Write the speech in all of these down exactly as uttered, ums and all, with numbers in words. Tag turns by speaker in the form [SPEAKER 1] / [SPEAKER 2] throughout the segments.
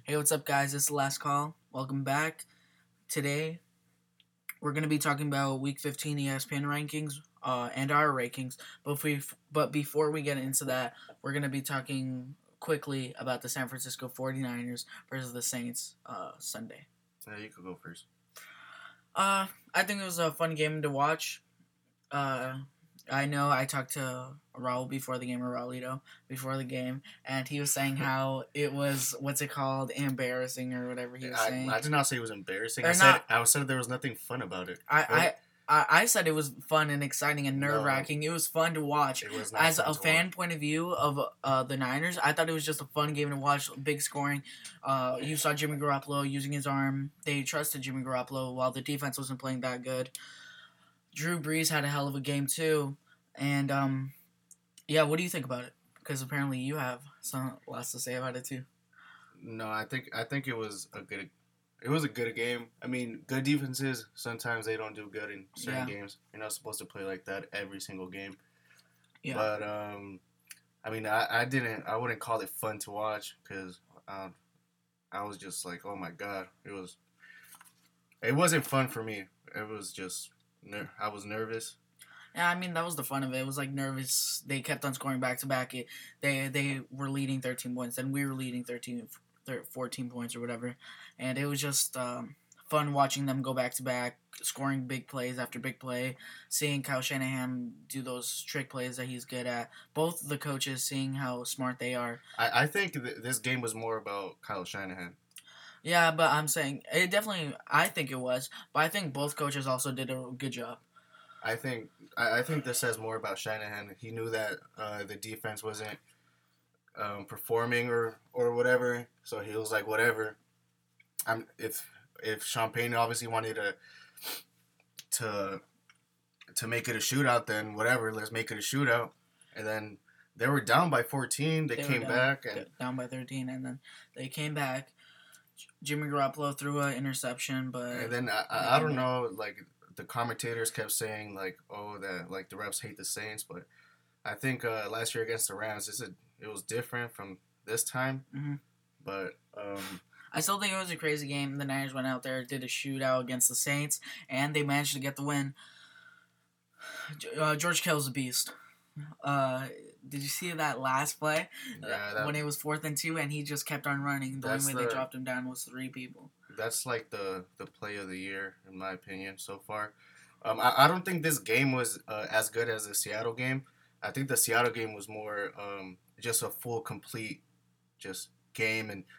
[SPEAKER 1] Hey, what's up, guys? This is the last call. Welcome back. Today, we're going to be talking about Week fifteen E S P N rankings uh, and our rankings. But, if we, but before we get into that, we're going to be talking quickly about the San Francisco forty-niners versus the Saints uh, Sunday.
[SPEAKER 2] Yeah, you could go first.
[SPEAKER 1] Uh, I think it was a fun game to watch. Uh, I know I talked to Raul before the game, or Raulito, before the game, and he was saying how it was, what's it called, embarrassing or whatever he was
[SPEAKER 2] I,
[SPEAKER 1] saying.
[SPEAKER 2] I did not say it was embarrassing.
[SPEAKER 1] Or
[SPEAKER 2] I said
[SPEAKER 1] not-
[SPEAKER 2] I said there was nothing fun about it.
[SPEAKER 1] I,
[SPEAKER 2] But
[SPEAKER 1] I, I, I said it was fun and exciting and
[SPEAKER 2] No.
[SPEAKER 1] nerve wracking. It was fun to watch.
[SPEAKER 2] It was not
[SPEAKER 1] As
[SPEAKER 2] fun
[SPEAKER 1] a
[SPEAKER 2] to
[SPEAKER 1] fan
[SPEAKER 2] watch.
[SPEAKER 1] point of view of uh, the Niners, I thought it was just a fun game to watch. Big scoring. Uh, you saw Jimmy Garoppolo using his arm. They trusted Jimmy Garoppolo while the defense wasn't playing that good. Drew Brees had a hell of a game too. And, um, yeah, what do you think about it? Because apparently you have some lots to say about it too.
[SPEAKER 2] No, I think I think it was a good. It was a good game. I mean, good defenses sometimes they don't do good in certain
[SPEAKER 1] Yeah.
[SPEAKER 2] games. You're not supposed to play like that every single game.
[SPEAKER 1] Yeah.
[SPEAKER 2] But um, I mean, I, I didn't. I wouldn't call it fun to watch because um, I was just like, oh my god, it was. It wasn't fun for me. It was just. ner- I was nervous.
[SPEAKER 1] Yeah, I mean that was the fun of it. It was like nervous. They kept on scoring back to back. It They they were leading thirteen points, and we were leading thirteen, thir- fourteen points or whatever. And it was just um, fun watching them go back to back, scoring big plays after big play, seeing Kyle Shanahan do those trick plays that he's good at. Both the coaches seeing how smart they are.
[SPEAKER 2] I, I think th- this game was more about Kyle Shanahan.
[SPEAKER 1] Yeah, but I'm saying it definitely. I think it was, but I think both coaches also did a good job.
[SPEAKER 2] I think I, I think this says more about Shanahan. He knew that uh, the defense wasn't um, performing or, or whatever, so he was like, whatever. I'm if if Champagne obviously wanted to to to make it a shootout, then whatever, let's make it a shootout. And then they were down by fourteen. They,
[SPEAKER 1] They were
[SPEAKER 2] came
[SPEAKER 1] down-
[SPEAKER 2] back and
[SPEAKER 1] down by thirteen, and then they came back. Jimmy Garoppolo threw an interception, but
[SPEAKER 2] and then I, I, I don't know, like the commentators kept saying like, oh, that like the refs hate the Saints, but I think uh, last year against the Rams, this is, it was different from this time.
[SPEAKER 1] Mhm.
[SPEAKER 2] But um,
[SPEAKER 1] I still think it was a crazy game. The Niners went out there, did a shootout against the Saints, and they managed to get the win. Uh, George Kittle's a beast. Uh, did you see that last play?
[SPEAKER 2] yeah, that,
[SPEAKER 1] when it was fourth and two, and he just kept on running. The only
[SPEAKER 2] That's
[SPEAKER 1] way they
[SPEAKER 2] the-
[SPEAKER 1] dropped him down was three people.
[SPEAKER 2] that's like the the play of the year in my opinion so far. Um, I, I don't think this game was uh, as good as the Seattle game. I think the Seattle game was more um, just a full complete just game and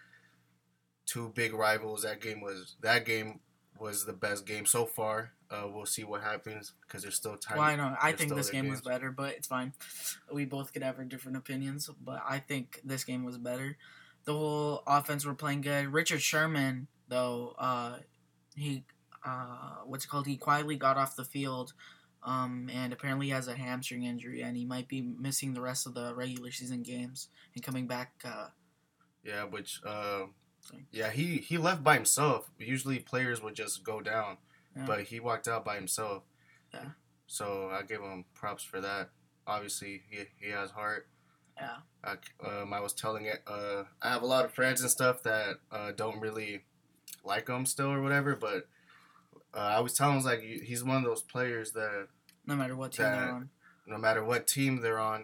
[SPEAKER 2] two big rivals. That game was that game was the best game so far. Uh, we'll see what happens because there's still time.
[SPEAKER 1] Well, I know. I
[SPEAKER 2] there's
[SPEAKER 1] think
[SPEAKER 2] still
[SPEAKER 1] this
[SPEAKER 2] other
[SPEAKER 1] game was
[SPEAKER 2] games.
[SPEAKER 1] better, but it's fine. We both could have our different opinions, but I think this game was better. The whole offense were playing good. Richard Sherman, though, uh, he, uh, what's it called? He quietly got off the field, um, and apparently has a hamstring injury, and he might be missing the rest of the regular season games and coming back. Uh,
[SPEAKER 2] Yeah, which uh,
[SPEAKER 1] Sorry.
[SPEAKER 2] yeah, he he left by himself. Usually players would just go down,
[SPEAKER 1] Yeah.
[SPEAKER 2] but he walked out by himself.
[SPEAKER 1] Yeah.
[SPEAKER 2] So I give him props for that. Obviously, he he has heart.
[SPEAKER 1] Yeah.
[SPEAKER 2] I, um, I was telling it. Uh, I have a lot of friends and stuff that uh, don't really like him still or whatever, but uh, I was telling him like he's one of those players that
[SPEAKER 1] no matter what team
[SPEAKER 2] That-
[SPEAKER 1] they're on,
[SPEAKER 2] no matter what team they're on,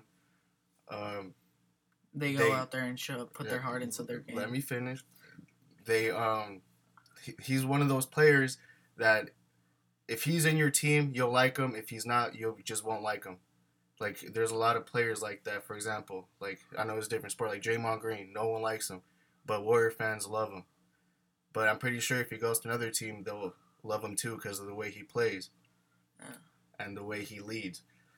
[SPEAKER 2] um,
[SPEAKER 1] they go
[SPEAKER 2] they-
[SPEAKER 1] out there and show put their
[SPEAKER 2] Yeah,
[SPEAKER 1] heart into their game.
[SPEAKER 2] Let me finish. They um, he, he's one of those players that if he's in your team, you'll like him. If he's not, you just won't like him. Like there's a lot of players like that. For example, like I know it's a different sport. Like Draymond Green, no one likes him, but Warrior fans love him. But I'm pretty sure if he goes to another team, they'll love him too because of the way he plays
[SPEAKER 1] Yeah.
[SPEAKER 2] and the way he leads.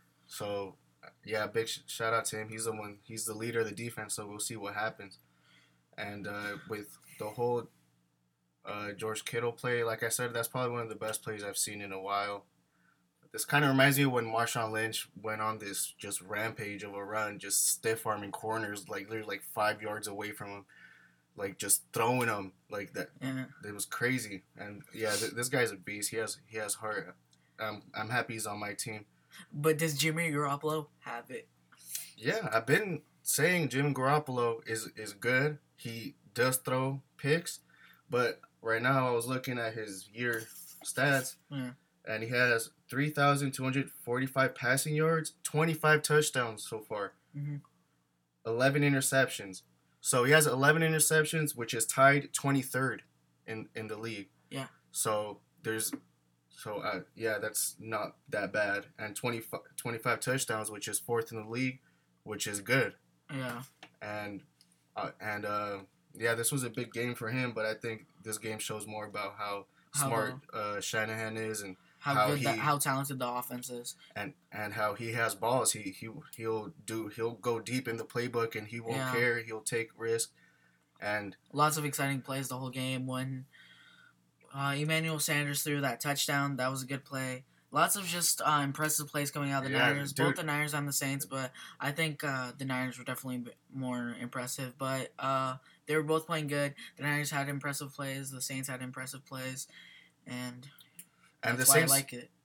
[SPEAKER 2] So yeah, big sh- shout out to him. He's the one. He's the leader of the defense. So we'll see what happens. And uh, with the whole uh, George Kittle play, like I said, that's probably one of the best plays I've seen in a while. This kind of reminds me of when Marshawn Lynch went on this just rampage of a run, just stiff arming corners, like literally like five yards away from him, like just throwing them like that.
[SPEAKER 1] Yeah.
[SPEAKER 2] It was crazy. And yeah, th- this guy's a beast. He has he has heart. I'm I'm happy he's on my team.
[SPEAKER 1] But does Jimmy Garoppolo have it?
[SPEAKER 2] Yeah, I've been saying Jim Garoppolo is is good. He does throw picks, but right now I was looking at his year stats,
[SPEAKER 1] Yeah.
[SPEAKER 2] and he has three thousand two hundred forty-five passing yards, twenty-five touchdowns so far,
[SPEAKER 1] Mm-hmm.
[SPEAKER 2] eleven interceptions. So he has eleven interceptions, which is tied twenty-third in, in the league.
[SPEAKER 1] Yeah.
[SPEAKER 2] So there's, so uh, yeah, that's not that bad. And twenty-five, twenty-five touchdowns, which is fourth in the league, which is good.
[SPEAKER 1] Yeah.
[SPEAKER 2] And uh, and uh, yeah, this was a big game for him. But I think this game shows more about how,
[SPEAKER 1] How
[SPEAKER 2] smart uh, Shanahan is, and
[SPEAKER 1] How,
[SPEAKER 2] how
[SPEAKER 1] good
[SPEAKER 2] he
[SPEAKER 1] that, how talented the offense is.
[SPEAKER 2] and and how he has balls. He he he'll do he'll go deep in the playbook, and he won't
[SPEAKER 1] Yeah.
[SPEAKER 2] care. He'll take risks, and
[SPEAKER 1] Lots of exciting plays the whole game. When uh, Emmanuel Sanders threw that touchdown, that was a good play. Lots of just uh, impressive plays coming out of the
[SPEAKER 2] Yeah,
[SPEAKER 1] Niners,
[SPEAKER 2] dude.
[SPEAKER 1] both the Niners and the Saints, but I think uh, the Niners were definitely a bit more impressive. But uh, they were both playing good. The Niners had impressive plays. The Saints had impressive plays, and
[SPEAKER 2] and the
[SPEAKER 1] that's why
[SPEAKER 2] Saints
[SPEAKER 1] I like it.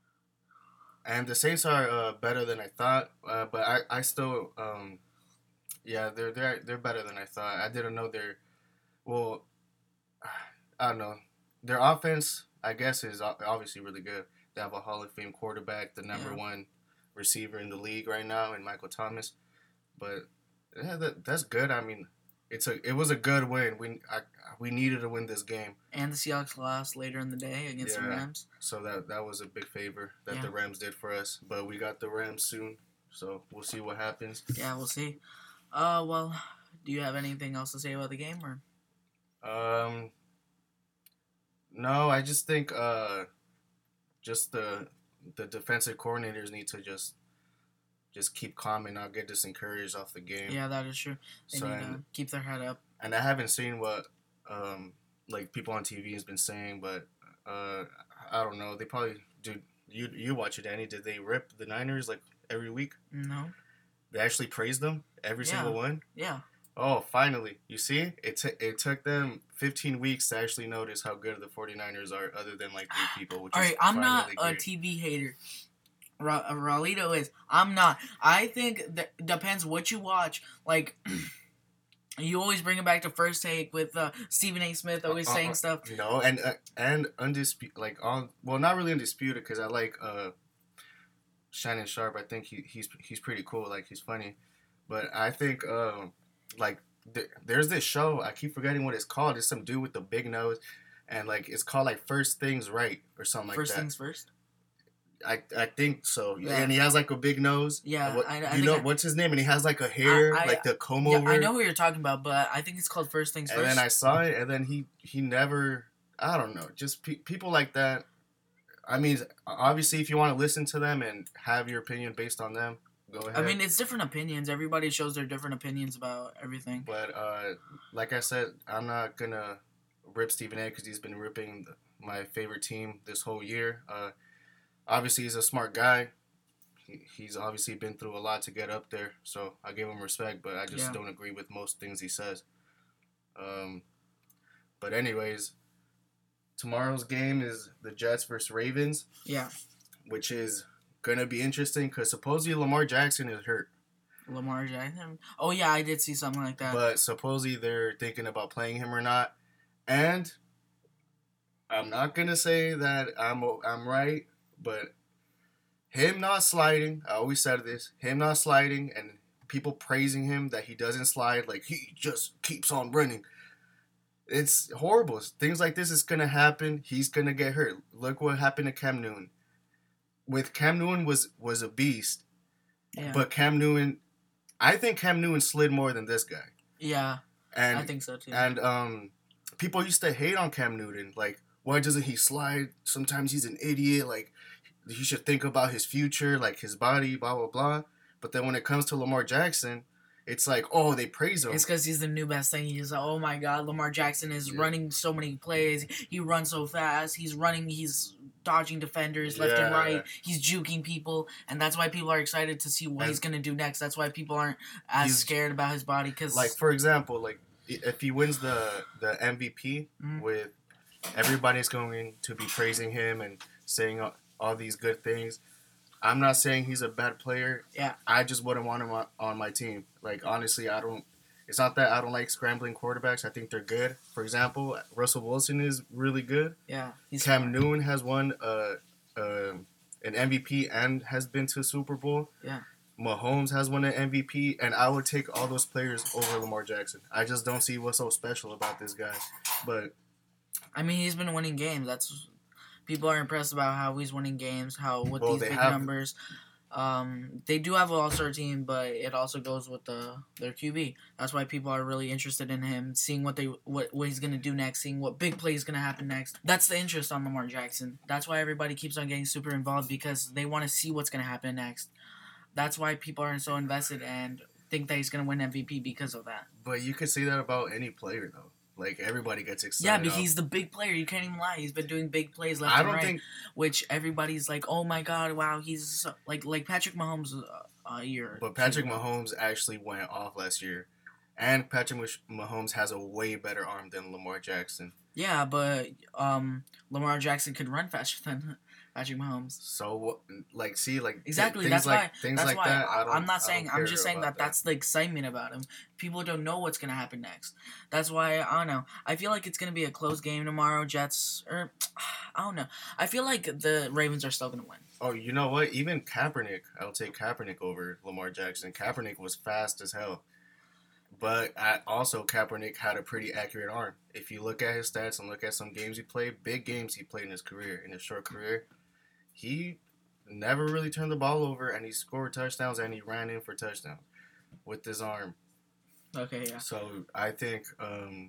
[SPEAKER 2] and the Saints are uh, better than I thought. Uh, but I I still um yeah they're they're they're better than I thought. I didn't know they're well I don't know, their offense I guess is o- obviously really good. They have a Hall of Fame quarterback, the number
[SPEAKER 1] Yeah.
[SPEAKER 2] one receiver in the league right now, in Michael Thomas. But yeah, that, that's good. I mean, it's a it was a good win. We I, we needed to win this game,
[SPEAKER 1] And the Seahawks lost later in the day against the
[SPEAKER 2] Yeah.
[SPEAKER 1] Rams.
[SPEAKER 2] so that that was a big favor that
[SPEAKER 1] Yeah.
[SPEAKER 2] the Rams did for us. But we got the Rams soon, so we'll see what happens.
[SPEAKER 1] Yeah, we'll see. Uh, well, do you have anything else to say about the game, or?
[SPEAKER 2] Um, no, I just think uh, just the the defensive coordinators need to just just keep calm and not get disencouraged off the game.
[SPEAKER 1] Yeah, that is true. They
[SPEAKER 2] So
[SPEAKER 1] need
[SPEAKER 2] and,
[SPEAKER 1] to keep their head up.
[SPEAKER 2] and I haven't seen what um like people on T V has been saying, but uh I don't know. They probably do. You you watch it, Danny? Did they rip the Niners like every week?
[SPEAKER 1] No.
[SPEAKER 2] They actually praised them every
[SPEAKER 1] Yeah.
[SPEAKER 2] single one.
[SPEAKER 1] Yeah.
[SPEAKER 2] Oh, finally! You see, it t- it took them fifteen weeks to actually notice how good the 49ers are, other than like three people. Which
[SPEAKER 1] All
[SPEAKER 2] is
[SPEAKER 1] right, I'm not
[SPEAKER 2] finally
[SPEAKER 1] a
[SPEAKER 2] great.
[SPEAKER 1] T V hater. Ra- uh, Ralito is. I'm not. I think that depends what you watch. Like, you always bring it back to First Take with uh, Stephen A. Smith always
[SPEAKER 2] Uh,
[SPEAKER 1] saying
[SPEAKER 2] uh,
[SPEAKER 1] stuff.
[SPEAKER 2] You know, and uh, and undisputed, like on well, not really undisputed, because I like uh, Shannon Sharp. I think he he's he's pretty cool. Like, he's funny, but I think um like th- there's this show, I keep forgetting what it's called. It's some dude with the big nose, and like it's called like First Things Right or something like
[SPEAKER 1] First
[SPEAKER 2] that.
[SPEAKER 1] things first.
[SPEAKER 2] I I think so.
[SPEAKER 1] Yeah.
[SPEAKER 2] And he has like a big nose.
[SPEAKER 1] Yeah,
[SPEAKER 2] What,
[SPEAKER 1] I- I
[SPEAKER 2] do you
[SPEAKER 1] think
[SPEAKER 2] know
[SPEAKER 1] I-
[SPEAKER 2] what's his name? And he has like a hair,
[SPEAKER 1] I-
[SPEAKER 2] like the comb
[SPEAKER 1] Yeah,
[SPEAKER 2] over.
[SPEAKER 1] I know who you're talking about, but I think it's called First Things
[SPEAKER 2] And
[SPEAKER 1] First.
[SPEAKER 2] then I saw it, and then he he never. I don't know. Just pe- people like that. I mean, obviously, if you want to listen to them and have your opinion based on them, go ahead.
[SPEAKER 1] I mean, it's different opinions. Everybody shows their different opinions about everything.
[SPEAKER 2] But uh, like I said, I'm not gonna rip Stephen A. because he's been ripping the, my favorite team this whole year. Uh, obviously, he's a smart guy. He, he's obviously been through a lot to get up there, so I give him respect. But I just
[SPEAKER 1] Yeah.
[SPEAKER 2] don't agree with most things he says. Um, but anyways, tomorrow's game is the Jets versus Ravens,
[SPEAKER 1] Yeah,
[SPEAKER 2] which is gonna be interesting because supposedly Lamar Jackson is hurt.
[SPEAKER 1] Lamar Jackson. Oh yeah, I did see something like that.
[SPEAKER 2] But supposedly they're thinking about playing him or not. And I'm not gonna say that I'm I'm right, but him not sliding, I always said this, him not sliding and people praising him that he doesn't slide, like he just keeps on running. It's horrible. Things like this is gonna happen. He's gonna get hurt. Look what happened to Cam Newton. With Cam Newton was was a beast,
[SPEAKER 1] yeah,
[SPEAKER 2] but Cam Newton, I think Cam Newton slid more than this guy.
[SPEAKER 1] yeah,
[SPEAKER 2] And
[SPEAKER 1] I think so too.
[SPEAKER 2] And um, people used to hate on Cam Newton. Like, why doesn't he slide? Sometimes he's an idiot. Like, he should think about his future, like his body, blah, blah, blah. But then when it comes to Lamar Jackson, it's like, oh, they praise him.
[SPEAKER 1] It's because he's the new best thing. He's like, oh my god, Lamar Jackson is
[SPEAKER 2] Yeah.
[SPEAKER 1] running so many plays. He runs so fast. He's running. He's dodging defenders left and
[SPEAKER 2] Yeah.
[SPEAKER 1] right. He's juking people, and that's why people are excited to see what
[SPEAKER 2] And-
[SPEAKER 1] he's gonna do next. That's why people aren't as
[SPEAKER 2] He's-
[SPEAKER 1] scared about his body. Because
[SPEAKER 2] Like, for example, like, i- if he wins the, the M V P
[SPEAKER 1] Mhm.
[SPEAKER 2] with everybody's going to be praising him and saying all, all these good things. I'm not saying he's a bad player.
[SPEAKER 1] Yeah.
[SPEAKER 2] I just wouldn't want him on, on my team. Like, honestly, I don't. It's not that I don't like scrambling quarterbacks. I think they're good. For example, Russell Wilson is really good.
[SPEAKER 1] Yeah, he's
[SPEAKER 2] Cam
[SPEAKER 1] smart.
[SPEAKER 2] Newton has won uh, uh, an M V P and has been to a Super Bowl.
[SPEAKER 1] Yeah.
[SPEAKER 2] Mahomes has won an M V P, and I would take all those players over Lamar Jackson. I just don't see what's so special about this guy. But
[SPEAKER 1] I mean, he's been winning games. That's people are impressed about how he's winning games. How with
[SPEAKER 2] well,
[SPEAKER 1] these
[SPEAKER 2] they
[SPEAKER 1] big
[SPEAKER 2] have
[SPEAKER 1] numbers. Um, they do have an all-star team, but it also goes with the their Q B. That's why people are really interested in him, seeing what they what, what he's gonna do next, seeing what big play is gonna happen next. That's the interest on Lamar Jackson. That's why everybody keeps on getting super involved because they want to see what's gonna happen next. That's why people are so invested and think that he's gonna win M V P because of that.
[SPEAKER 2] But you could say that about any player though. Like everybody gets excited.
[SPEAKER 1] Yeah, but
[SPEAKER 2] off.
[SPEAKER 1] he's the big player. You can't even lie. He's been doing big plays left
[SPEAKER 2] I
[SPEAKER 1] and
[SPEAKER 2] don't
[SPEAKER 1] right,
[SPEAKER 2] think.
[SPEAKER 1] which everybody's like, "Oh my God, wow, he's so, like like Patrick Mahomes uh, a year."
[SPEAKER 2] But Patrick Mahomes actually went off last year, and Patrick Mahomes has a way better arm than Lamar Jackson.
[SPEAKER 1] Yeah, but um, Lamar Jackson could run faster than Patrick Mahomes.
[SPEAKER 2] So, like, see, like
[SPEAKER 1] exactly.
[SPEAKER 2] Th-
[SPEAKER 1] that's
[SPEAKER 2] like,
[SPEAKER 1] why.
[SPEAKER 2] Things
[SPEAKER 1] that's
[SPEAKER 2] like
[SPEAKER 1] why
[SPEAKER 2] that. I don't,
[SPEAKER 1] I'm not saying. I'm just saying that,
[SPEAKER 2] that
[SPEAKER 1] that's the excitement about him. People don't know what's gonna happen next. That's why I don't know. I feel like it's gonna be a close game tomorrow. Jets or I don't know. I feel like the Ravens are still gonna win.
[SPEAKER 2] Oh, you know what? Even Kaepernick, I'll take Kaepernick over Lamar Jackson. Kaepernick was fast as hell. But I, also, Kaepernick had a pretty accurate arm. If you look at his stats and look at some games he played, big games he played in his career, in his short career, he never really turned the ball over, and he scored touchdowns, and he ran in for touchdowns with his arm.
[SPEAKER 1] Okay, yeah.
[SPEAKER 2] So I think, um,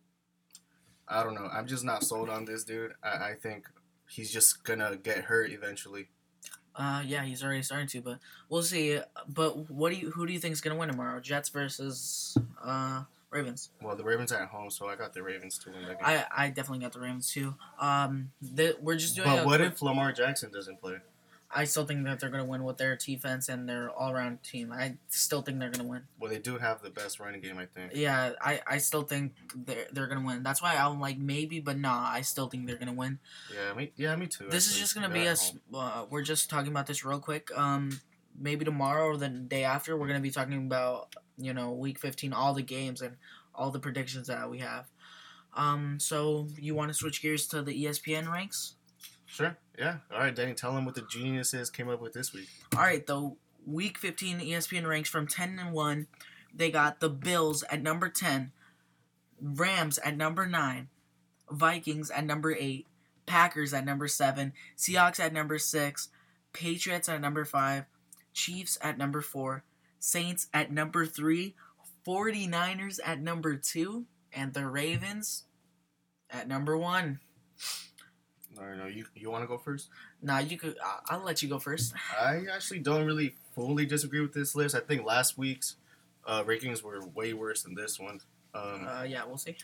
[SPEAKER 2] I don't know. I'm just not sold on this dude. I, I think he's just going to get hurt eventually.
[SPEAKER 1] Uh, yeah, he's already starting to, but we'll see. But what do you, who do you think is gonna win tomorrow? Jets versus uh Ravens.
[SPEAKER 2] Well, the Ravens are at home, so I got the Ravens to win that game.
[SPEAKER 1] I, I definitely got the Ravens too. Um, the, we're just doing.
[SPEAKER 2] But
[SPEAKER 1] a
[SPEAKER 2] what
[SPEAKER 1] quick,
[SPEAKER 2] if Lamar Jackson doesn't play?
[SPEAKER 1] I still think that they're gonna win with their defense and their all-around team. I still think they're gonna win.
[SPEAKER 2] Well, they do have the best running game, I think.
[SPEAKER 1] Yeah, I, I still think they're they're gonna win. That's why I'm like maybe, but nah, I still think they're gonna win.
[SPEAKER 2] Yeah, me, yeah, me too.
[SPEAKER 1] This is just gonna be us. Uh, we're just talking about this real quick. Um, maybe tomorrow or the day after, we're gonna be talking about you know week fifteen, all the games and all the predictions that we have. Um, so you want to switch gears to the E S P N ranks?
[SPEAKER 2] Sure. Yeah. All right, Danny. Tell them what the geniuses came up with this week.
[SPEAKER 1] All right, the week fifteen E S P N ranks from ten and one. They got the Bills at number ten, Rams at number nine, Vikings at number eight, Packers at number seven, Seahawks at number six, Patriots at number five, Chiefs at number four, Saints at number three, 49ers at number two, and the Ravens at number one.
[SPEAKER 2] All right, no, you you want to go first?
[SPEAKER 1] Nah, you could. I'll, I'll let you go first.
[SPEAKER 2] I actually don't really fully disagree with this list. I think last week's uh, rankings were way worse than this one. Um,
[SPEAKER 1] Uh, yeah, we'll see.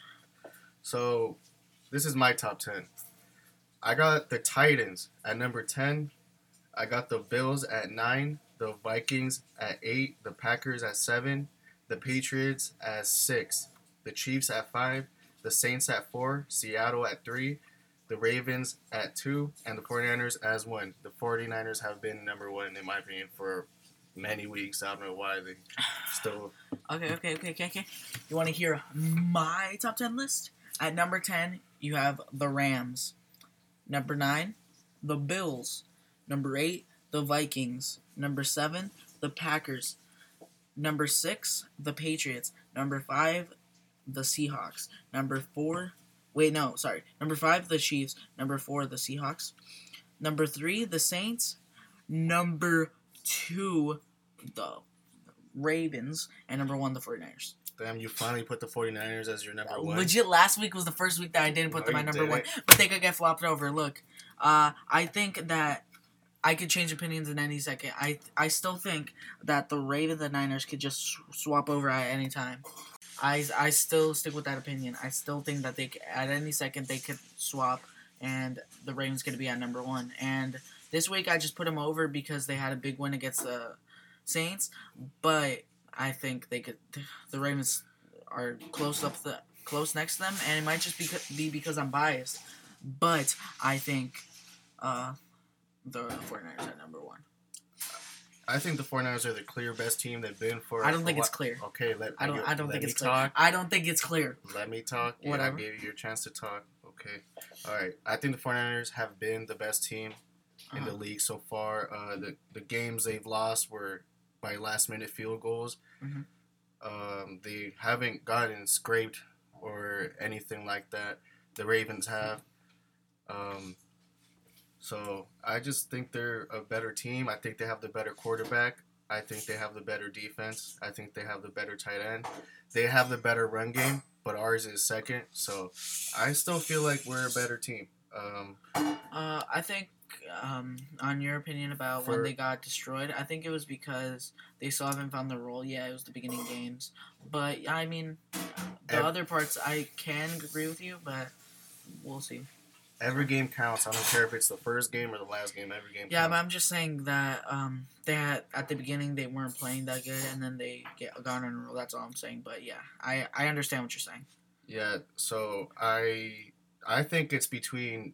[SPEAKER 2] So, this is my top ten. I got the Titans at number ten. I got the Bills at nine. The Vikings at eight. The Packers at seven. The Patriots at six. The Chiefs at five. The Saints at four. Seattle at three. The Ravens at two. And the 49ers as one. The 49ers have been number one, in my opinion, for many weeks. I don't know why they still...
[SPEAKER 1] Okay, okay, okay, okay, okay. You want to hear my top ten list? At number ten, you have the Rams. Number nine, the Bills. Number eight, the Vikings. Number seven, the Packers. Number six, the Patriots. Number five, the Seahawks. Number four, wait, no, sorry. Number five, the Chiefs. Number four, the Seahawks. Number three, the Saints. Number two, the Ravens. And number one, the 49ers.
[SPEAKER 2] Damn, you finally put the 49ers as your number one.
[SPEAKER 1] Legit, last week was the first week that I didn't put
[SPEAKER 2] No,
[SPEAKER 1] them
[SPEAKER 2] you
[SPEAKER 1] at number
[SPEAKER 2] didn't.
[SPEAKER 1] one. But they could get flopped over. Look, uh, I think that I could change opinions in any second. I I still think that the Ravens and Niners could just sw- swap over at any time. I, I still stick with that opinion. I still think that they c- at any second they could swap, and the Ravens could be at number one. And this week I just put them over because they had a big win against the Saints. But I think they could. The Ravens are close up the close next to them, and it might just be be because I'm biased. But I think uh, the 49ers are number one.
[SPEAKER 2] I think the 49ers are the clear best team they've been for.
[SPEAKER 1] I don't
[SPEAKER 2] a
[SPEAKER 1] think
[SPEAKER 2] whi-
[SPEAKER 1] it's clear.
[SPEAKER 2] Okay, let
[SPEAKER 1] I don't.
[SPEAKER 2] you,
[SPEAKER 1] I don't
[SPEAKER 2] let
[SPEAKER 1] think
[SPEAKER 2] me
[SPEAKER 1] it's clear.
[SPEAKER 2] talk.
[SPEAKER 1] I don't think it's clear.
[SPEAKER 2] Let me talk. Yeah,
[SPEAKER 1] Whatever.
[SPEAKER 2] I gave you your chance to talk. Okay. All right. I think the 49ers have been the best team in
[SPEAKER 1] Uh-huh.
[SPEAKER 2] the league so far. Uh, the the games they've lost were by last minute field goals.
[SPEAKER 1] Mhm.
[SPEAKER 2] Um, they haven't gotten scraped or anything like that. The Ravens have. Um, so I just think they're a better team. I think they have the better quarterback. I think they have the better defense. I think they have the better tight end. They have the better run game, but ours is second. So I still feel like we're a better team. Um,
[SPEAKER 1] Uh, I think, um, on your opinion about when
[SPEAKER 2] For-
[SPEAKER 1] they got destroyed, I think it was because they still haven't found the role. Yeah, it was the beginning games, but I mean, the
[SPEAKER 2] Ev-
[SPEAKER 1] other parts I can agree with you, but we'll see.
[SPEAKER 2] every game counts. I don't care if it's the first game or the last game. Every game
[SPEAKER 1] Yeah, but
[SPEAKER 2] counts.
[SPEAKER 1] I'm just saying that um, they had at the beginning they weren't playing that good, and then they get got on a roll. That's all I'm saying. But yeah, I I understand what you're saying.
[SPEAKER 2] Yeah, so I I think it's between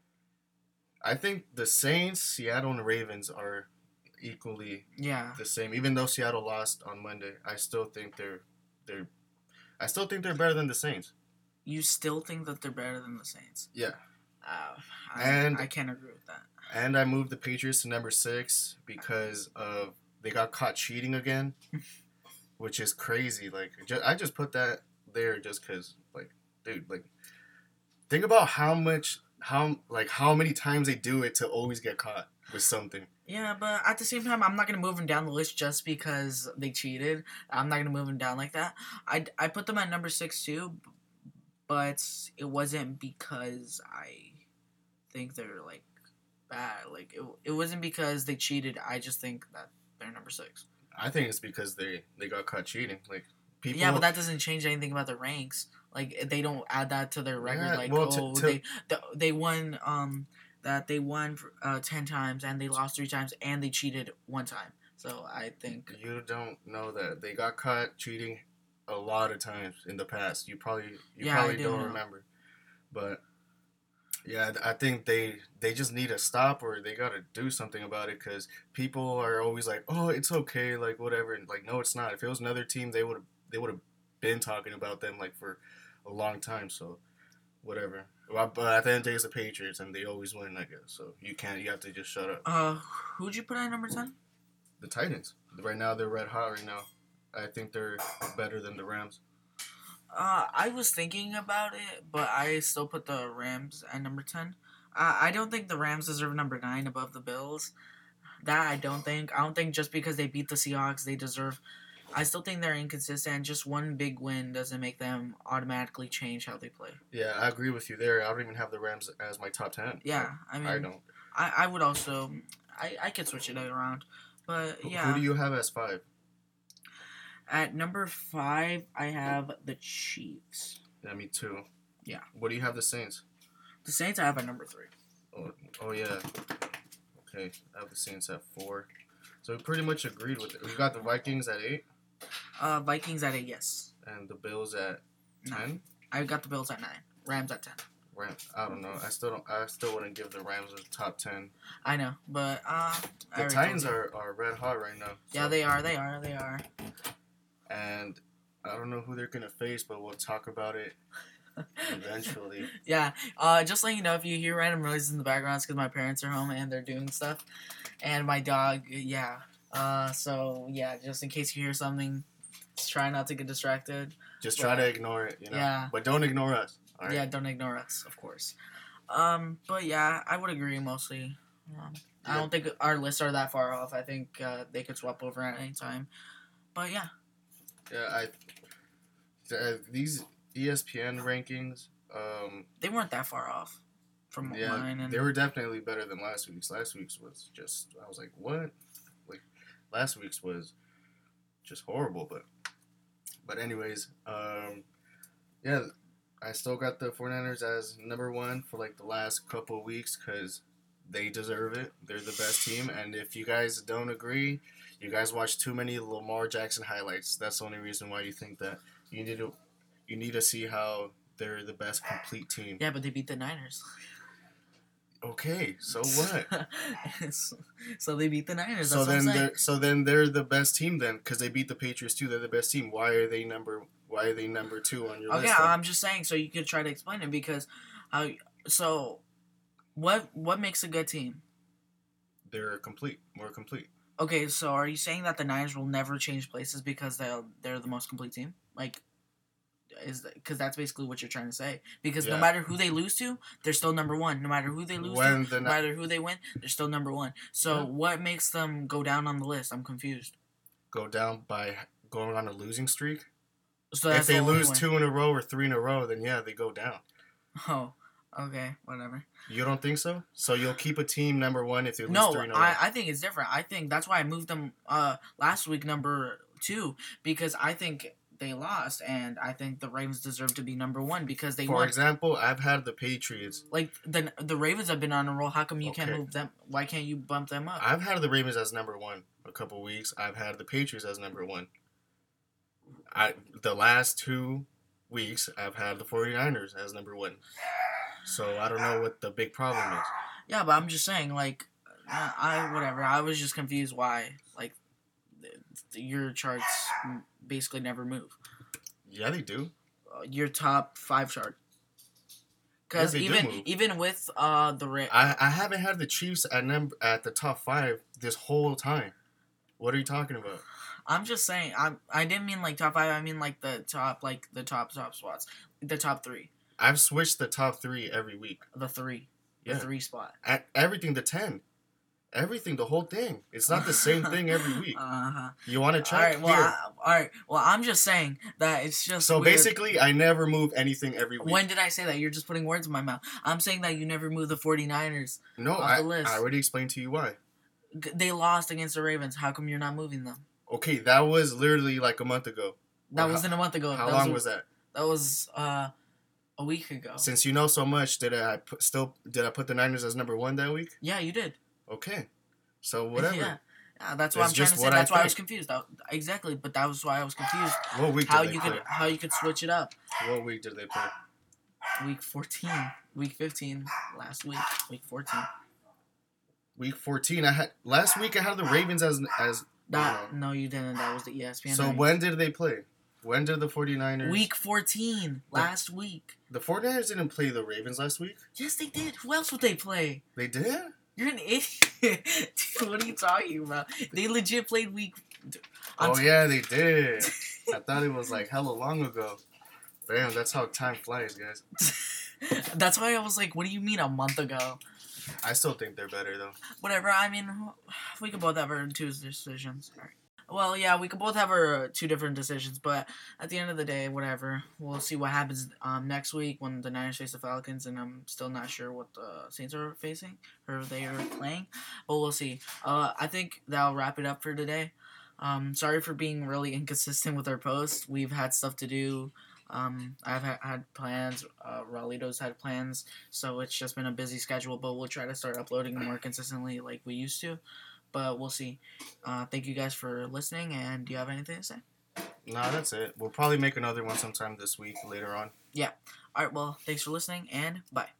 [SPEAKER 2] I think the Saints, Seattle, and the Ravens are equally
[SPEAKER 1] Yeah,
[SPEAKER 2] the same. Even though Seattle lost on Monday, I still think they're they're I still think they're better than the Saints.
[SPEAKER 1] you still think that they're better than the Saints?
[SPEAKER 2] Yeah.
[SPEAKER 1] Uh, I,
[SPEAKER 2] And-
[SPEAKER 1] I can't agree with that.
[SPEAKER 2] And I moved the Patriots to number six because of they got caught cheating again, which is crazy. Like ju- I just put that there just because, like, dude, like, think about how much how like how many times they do it to always get caught with something.
[SPEAKER 1] Yeah, but at the same time, I'm not gonna move them down the list just because they cheated. I'm not gonna move them down like that. I, I put them at number six too, b- but it wasn't because I think they're like bad. Like it, it wasn't because they cheated. I just think that they're number six.
[SPEAKER 2] I think it's because they they got caught cheating. Like people.
[SPEAKER 1] Yeah, but that doesn't change anything about the ranks. Like they don't add that to their record.
[SPEAKER 2] Yeah,
[SPEAKER 1] like
[SPEAKER 2] well, to-
[SPEAKER 1] oh,
[SPEAKER 2] to-
[SPEAKER 1] they the, they won um that they won uh, ten times and they lost three times and they cheated one time. So I think
[SPEAKER 2] You don't know that they got caught cheating a lot of times in the past. You probably you
[SPEAKER 1] Yeah, I
[SPEAKER 2] probably
[SPEAKER 1] do
[SPEAKER 2] don't
[SPEAKER 1] know.
[SPEAKER 2] remember, but yeah, I think they they just need to stop or they got to do something about it because people are always like, oh, it's okay, like whatever, and like no, it's not. If it was another team, they would have they would have been talking about them like for a long time. So whatever. Well, but at the end of the day, it's the Patriots and they always win, I guess. So you can't. You have to just shut up.
[SPEAKER 1] uh who'd you put at number ten?
[SPEAKER 2] The Titans. Right now, they're red hot. Right now, I think they're better than the Rams.
[SPEAKER 1] Uh, I was thinking about it, but I still put the Rams at number ten. Uh, I don't think the Rams deserve number nine above the Bills. That I don't think. I don't think just because they beat the Seahawks, they deserve. I still think they're inconsistent. Just one big win doesn't make them automatically change how they play.
[SPEAKER 2] Yeah, I agree with you there. I don't even have the Rams as my top ten.
[SPEAKER 1] Yeah, I mean,
[SPEAKER 2] I don't.
[SPEAKER 1] I, I would also. I, I could switch it around. But
[SPEAKER 2] Who-
[SPEAKER 1] yeah.
[SPEAKER 2] Who do you have as five?
[SPEAKER 1] At number five, I have the Chiefs.
[SPEAKER 2] Yeah, me too.
[SPEAKER 1] Yeah.
[SPEAKER 2] What do you have the Saints?
[SPEAKER 1] The Saints I have at number three.
[SPEAKER 2] Oh, oh yeah. Okay, I have the Saints at four. So we pretty much agreed with it. We got the Vikings at eight
[SPEAKER 1] Uh, Vikings at eight, yes.
[SPEAKER 2] and the Bills at
[SPEAKER 1] Nine.
[SPEAKER 2] ten.
[SPEAKER 1] I got the Bills at nine. Rams at ten.
[SPEAKER 2] Ram, I don't know. I still don't. I still wouldn't give the Rams a top ten.
[SPEAKER 1] I know, but uh, I
[SPEAKER 2] The
[SPEAKER 1] already
[SPEAKER 2] Titans
[SPEAKER 1] told you.
[SPEAKER 2] are, are red hot right now.
[SPEAKER 1] Yeah,
[SPEAKER 2] so-
[SPEAKER 1] they are. They are. They are.
[SPEAKER 2] And I don't know who they're gonna face, but we'll talk about it eventually.
[SPEAKER 1] Yeah. Uh, just letting you know, if you hear random noises in the background, it's because my parents are home and they're doing stuff, and my dog. Yeah. Uh, so yeah, just in case you hear something, just try not to get distracted.
[SPEAKER 2] Just try to ignore it, you know.
[SPEAKER 1] Yeah.
[SPEAKER 2] But don't ignore us. All right.
[SPEAKER 1] Yeah, don't ignore us, of course. Um, but yeah, I would agree mostly. Um, I
[SPEAKER 2] Yeah.
[SPEAKER 1] don't think our lists are that far off. I think uh, they could swap over at any time. But yeah.
[SPEAKER 2] Yeah, I. th- these E S P N rankings, um,
[SPEAKER 1] They weren't that far off from
[SPEAKER 2] yeah,
[SPEAKER 1] mine. And
[SPEAKER 2] they were definitely better than last week's. Last week's was just, I was like, what? Like, last week's was just horrible. But, but anyways, um, yeah, I still got the 49ers as number one for like the last couple of weeks because they deserve it. They're the best team, and if you guys don't agree, you guys watch too many Lamar Jackson highlights. That's the only reason why you think that. You need to, you need to see how they're the best complete team.
[SPEAKER 1] yeah, but they beat the Niners.
[SPEAKER 2] Okay, so what?
[SPEAKER 1] So they beat the Niners.
[SPEAKER 2] So
[SPEAKER 1] That's what I'm
[SPEAKER 2] then
[SPEAKER 1] saying.
[SPEAKER 2] they're so then they're the best team then because they beat the Patriots too. They're the best team. Why are they number Why are they number two on your
[SPEAKER 1] Okay,
[SPEAKER 2] list? Then?
[SPEAKER 1] I'm just saying so you could try to explain it because, uh, so, what what makes a good team?
[SPEAKER 2] They're complete, more complete.
[SPEAKER 1] Okay, so are you saying that the Niners will never change places because they're they're the most complete team? Like, is because that's basically what you're trying to say. Because no
[SPEAKER 2] Yeah.
[SPEAKER 1] matter who they lose to, they're still number one. No matter who they lose
[SPEAKER 2] When
[SPEAKER 1] to,
[SPEAKER 2] the
[SPEAKER 1] no matter who they win, they're still number one. So
[SPEAKER 2] Yeah.
[SPEAKER 1] what makes them go down on the list? I'm confused.
[SPEAKER 2] Go down by going on a losing streak.
[SPEAKER 1] So
[SPEAKER 2] If
[SPEAKER 1] that's
[SPEAKER 2] they
[SPEAKER 1] the only
[SPEAKER 2] lose
[SPEAKER 1] way.
[SPEAKER 2] two in a row or three in a row, then yeah, they go down.
[SPEAKER 1] Oh, okay, whatever.
[SPEAKER 2] You don't think so? So you'll keep a team number one if they lose
[SPEAKER 1] No,
[SPEAKER 2] three in a row?
[SPEAKER 1] I, I think it's different. I think that's why I moved them uh last week number two because I think they lost and I think the Ravens deserve to be number one because they
[SPEAKER 2] For
[SPEAKER 1] won.
[SPEAKER 2] example, I've had the Patriots.
[SPEAKER 1] Like the the Ravens have been on a roll. How come you can't
[SPEAKER 2] Okay.
[SPEAKER 1] move them? Why can't you bump them up?
[SPEAKER 2] I've had the Ravens as number one a couple weeks. I've had the Patriots as number one. I the last two weeks I've had the 49ers as number one. So I don't know what the big problem is.
[SPEAKER 1] Yeah, but I'm just saying, like, uh, I whatever. I was just confused why, like, th- th- your charts m- basically never move.
[SPEAKER 2] Yeah, they do.
[SPEAKER 1] Uh, your top five chart, because
[SPEAKER 2] Yeah, they do
[SPEAKER 1] even
[SPEAKER 2] move.
[SPEAKER 1] even with uh the Ra-
[SPEAKER 2] I, I haven't had the Chiefs at number at the top five this whole time. What are you talking about?
[SPEAKER 1] I'm just saying. I'm. I didn't mean like top five. I mean like the top, like the top top spots, the top three,
[SPEAKER 2] I've switched the top three every week.
[SPEAKER 1] the three,
[SPEAKER 2] Yeah.
[SPEAKER 1] the three spot.
[SPEAKER 2] At everything the ten. Everything, the whole thing. It's not the same thing every week.
[SPEAKER 1] Uh huh.
[SPEAKER 2] You want to
[SPEAKER 1] All
[SPEAKER 2] check?
[SPEAKER 1] right. Well,
[SPEAKER 2] Here.
[SPEAKER 1] I, all right. Well, I'm just saying that it's just
[SPEAKER 2] So
[SPEAKER 1] weird.
[SPEAKER 2] basically, I never move anything every week.
[SPEAKER 1] When did I say that? You're just putting words in my mouth. I'm saying that you never moved the 49ers.
[SPEAKER 2] no,
[SPEAKER 1] off
[SPEAKER 2] I,
[SPEAKER 1] the list.
[SPEAKER 2] I already explained to you why.
[SPEAKER 1] G- They lost against the Ravens. How come you're not moving them?
[SPEAKER 2] Okay, that was literally like a month ago.
[SPEAKER 1] That
[SPEAKER 2] Or
[SPEAKER 1] wasn't a month ago.
[SPEAKER 2] How
[SPEAKER 1] that
[SPEAKER 2] long
[SPEAKER 1] was,
[SPEAKER 2] was that?
[SPEAKER 1] That was uh, a week ago.
[SPEAKER 2] Since you know so much, did I put, still did I put the Niners as number one that week?
[SPEAKER 1] Yeah, you did.
[SPEAKER 2] Okay, so whatever.
[SPEAKER 1] Yeah. Yeah, that's what
[SPEAKER 2] It's
[SPEAKER 1] I'm trying
[SPEAKER 2] just
[SPEAKER 1] to say.
[SPEAKER 2] what I
[SPEAKER 1] That's why I was
[SPEAKER 2] think.
[SPEAKER 1] confused. That, exactly, but that was why I was confused.
[SPEAKER 2] What week
[SPEAKER 1] How
[SPEAKER 2] did they
[SPEAKER 1] you
[SPEAKER 2] play?
[SPEAKER 1] could how you could switch it up.
[SPEAKER 2] What week did they play?
[SPEAKER 1] Week fourteen, week fifteen, last week, week fourteen.
[SPEAKER 2] Week fourteen. I had last week. I had the Ravens as as.
[SPEAKER 1] That no, you didn't. That was the E S P N.
[SPEAKER 2] So
[SPEAKER 1] night.
[SPEAKER 2] when did they play? When did the 49ers...
[SPEAKER 1] Week fourteen, last week.
[SPEAKER 2] The 49ers didn't play the Ravens last week?
[SPEAKER 1] Yes, they did. Who else would they play?
[SPEAKER 2] They did?
[SPEAKER 1] You're an idiot. Dude, what are you talking about? They legit played week. I'm
[SPEAKER 2] Oh,
[SPEAKER 1] t-
[SPEAKER 2] yeah, they did. I thought it was like hella long ago. Damn, that's how time flies, guys.
[SPEAKER 1] That's why I was like, what do you mean a month ago?
[SPEAKER 2] I still think they're better, though.
[SPEAKER 1] Whatever, I mean, we could both have our two decisions. All right. Well, yeah, we could both have our uh, two different decisions, but at the end of the day, whatever. We'll see what happens um, next week when the Niners face the Falcons, and I'm still not sure what the Saints are facing or they are playing, but we'll see. Uh, I think that'll wrap it up for today. Um, sorry for being really inconsistent with our posts. We've had stuff to do. Um, I've ha- had plans. Uh, Raulito's had plans, so it's just been a busy schedule. But we'll try to start uploading more consistently, like we used to. But we'll see. Uh, thank you guys for listening. And do you have anything to say?
[SPEAKER 2] Nah, that's it. We'll probably make another one sometime this week later on.
[SPEAKER 1] All right. Well, thanks for listening, and bye.